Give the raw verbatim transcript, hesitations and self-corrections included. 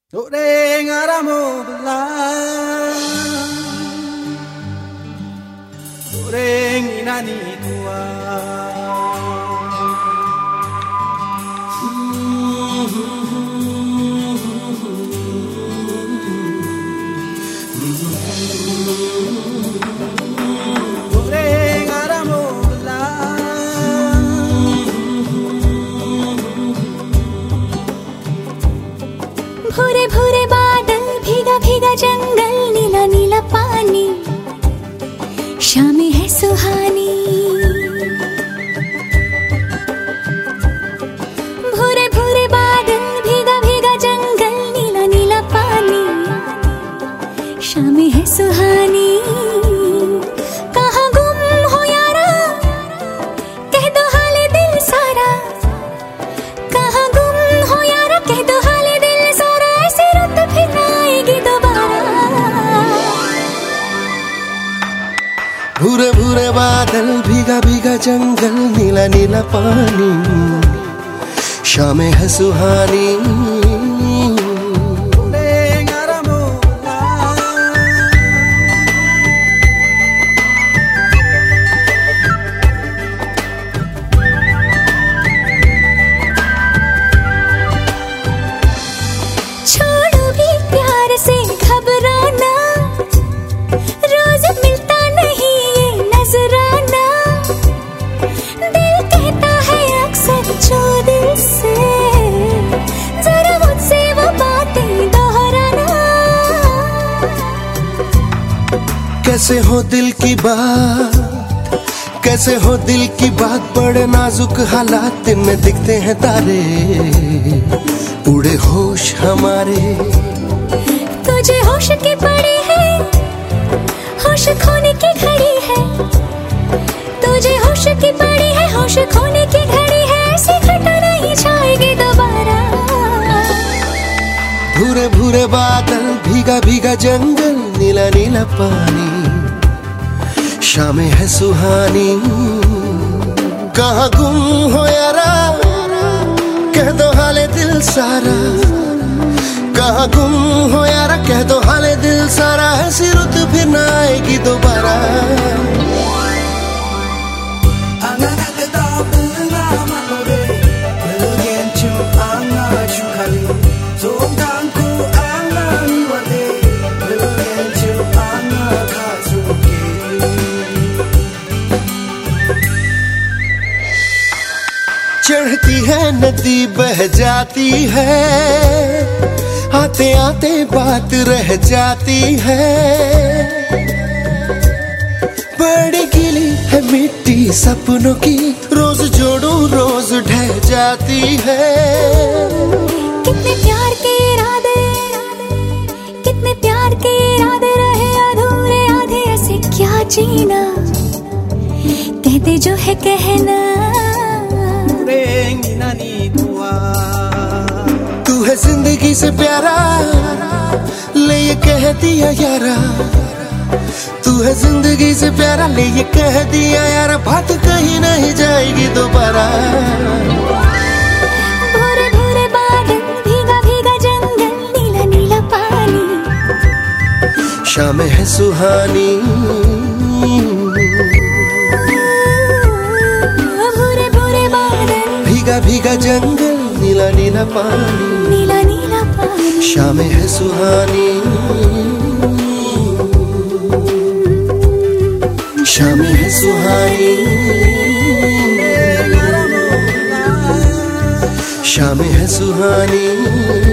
Doreng aramo belang, doreng inani tua. Doreng aramo belang, भूरे भूरे बादल, भीगा भीगा जंगल, नीला नीला पानी, शामें है सुहानी। भूरे भूरे बादल, भीगा भीगा जंगल, नीला नीला पानी, शामें है सुहानी। कहाँ गुम हो यारा, कह दो हाले दिल सारा। कहाँ गुम हो यारा, कह दो हाले दिल सारा। ऐसी रुत फिर ना आएगी दोबारा। भूरे भूरे बादल, भीगा भीगा जंगल, नीला नीला पानी, शामें है सुहानी। Doreng aramo छोड़ो भी प्यार से घबराना, रोज मिलता नहीं ये नजराना। दिल कहता है अक्सर जो दिल से, जरा मुझसे वो बातें दोहराना। कैसे हो दिल की बात, कैसे हो दिल की बात, बड़े नाजुक हालात में दिखते हैं तारे, उड़े होश हमारे। तुझे होश की पड़ी है, होश खोने की घड़ी है। तुझे होश की पड़ी है, होश खोने की घड़ी है। ऐसी घटना नहीं जाएगी दोबारा। भूरे भूरे बादल, भीगा भीगा जंगल, नीला नीला पानी, शामें है सुहानी। कहाँ गुम हो यारा, कह दो हाले दिल सारा। कहाँ गुम हो यारा, कह दो हाले दिल सारा। ऐसी रुत फिर ना आएगी दोबारा। Angan kita bersama kore, bagian cium angan cukali. Zongkanku angan wate, bagian cium angan kazuke. चढ़ती है नदी बह जाती है, आते आते बात रह जाती है। बड़ी गीली है मिट्टी सपनों की, रोज जोड़ू रोज ढह जाती है। कितने प्यार के इरादे, कितने प्यार के इरादे रहे अधूरे आधे। ऐसे क्या जीना, कहते जो है कहना। Doreng inani tua. तू है जिंदगी से प्यारा, ले ये कह दिया यारा। तू है जिंदगी से प्यारा, ले ये कह दिया यारा। बात कहीं नहीं जाएगी दोबारा। भूरे भूरे बादल, भीगा भीगा जंगल, नीला नीला पानी, शामें है सुहानी। भूरे भूरे बादल, भीगा भीगा जंगल, नीला नीला पानी, नीला नीला पानी, शामें है सुहानी। शामें है सुहानी, शामें है सुहानी।